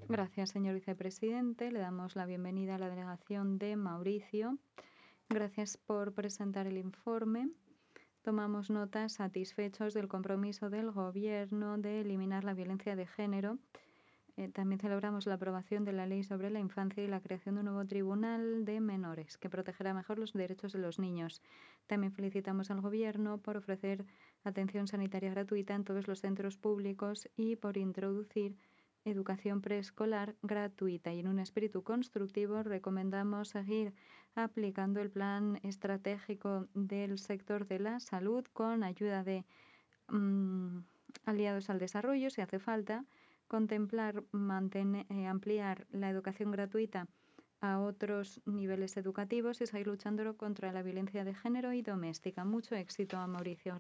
Gracias, señor vicepresidente. Le damos la bienvenida a la delegación de Mauricio. Gracias por presentar el informe. Tomamos nota satisfechos del compromiso del Gobierno de eliminar la violencia de género. También celebramos la aprobación de la Ley sobre la Infancia y la creación de un nuevo Tribunal de Menores que protegerá mejor los derechos de los niños. También felicitamos al Gobierno por ofrecer atención sanitaria gratuita en todos los centros públicos y por introducir educación preescolar gratuita. Y en un espíritu constructivo recomendamos seguir aplicando el plan estratégico del sector de la salud con ayuda de aliados al desarrollo, si hace falta, contemplar ampliar la educación gratuita a otros niveles educativos y seguir luchando contra la violencia de género y doméstica. Mucho éxito a Mauricio.